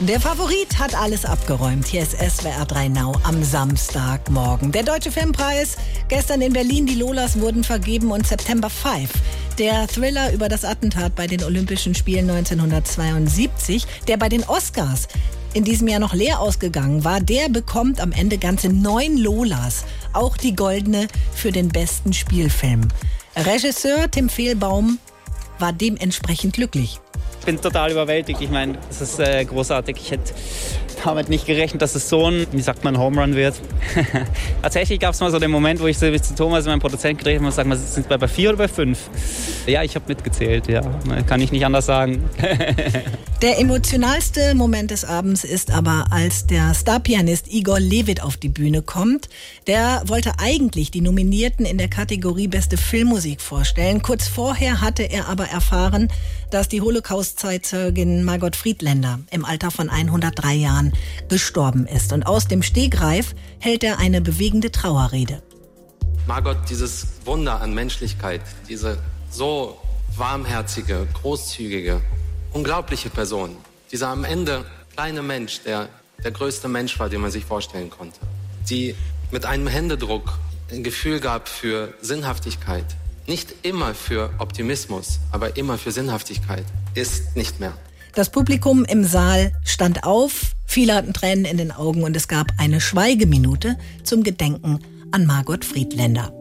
Der Favorit hat alles abgeräumt. Hier ist SWR 3 Now am Samstagmorgen. Der Deutsche Filmpreis, gestern in Berlin, die Lolas wurden vergeben und September 5, der Thriller über das Attentat bei den Olympischen Spielen 1972, der bei den Oscars in diesem Jahr noch leer ausgegangen war, der bekommt am Ende ganze 9 Lolas. Auch die goldene für den besten Spielfilm. Regisseur Tim Fehlbaum war dementsprechend glücklich. Ich bin total überwältigt. Ich meine, es ist großartig. Ich hätte damit nicht gerechnet, dass es so ein, wie sagt man, Home Run wird. Tatsächlich gab es mal so den Moment, wo ich so zu Thomas, meinem Produzenten, gedreht habe und gesagt, sind wir bei 4 oder bei 5? Ja, ich habe mitgezählt, ja. Kann ich nicht anders sagen. Der emotionalste Moment des Abends ist aber, als der Starpianist Igor Levit auf die Bühne kommt. Der wollte eigentlich die Nominierten in der Kategorie Beste Filmmusik vorstellen. Kurz vorher hatte er aber erfahren, dass die Holocaust-Zeitzeugin Margot Friedländer im Alter von 103 Jahren gestorben ist. Und aus dem Stegreif hält er eine bewegende Trauerrede. Margot, dieses Wunder an Menschlichkeit, diese so warmherzige, großzügige, unglaubliche Person, dieser am Ende kleine Mensch, der größte Mensch war, den man sich vorstellen konnte, die mit einem Händedruck ein Gefühl gab für Sinnhaftigkeit, nicht immer für Optimismus, aber immer für Sinnhaftigkeit, ist nicht mehr. Das Publikum im Saal stand auf, viele hatten Tränen in den Augen und es gab eine Schweigeminute zum Gedenken an Margot Friedländer.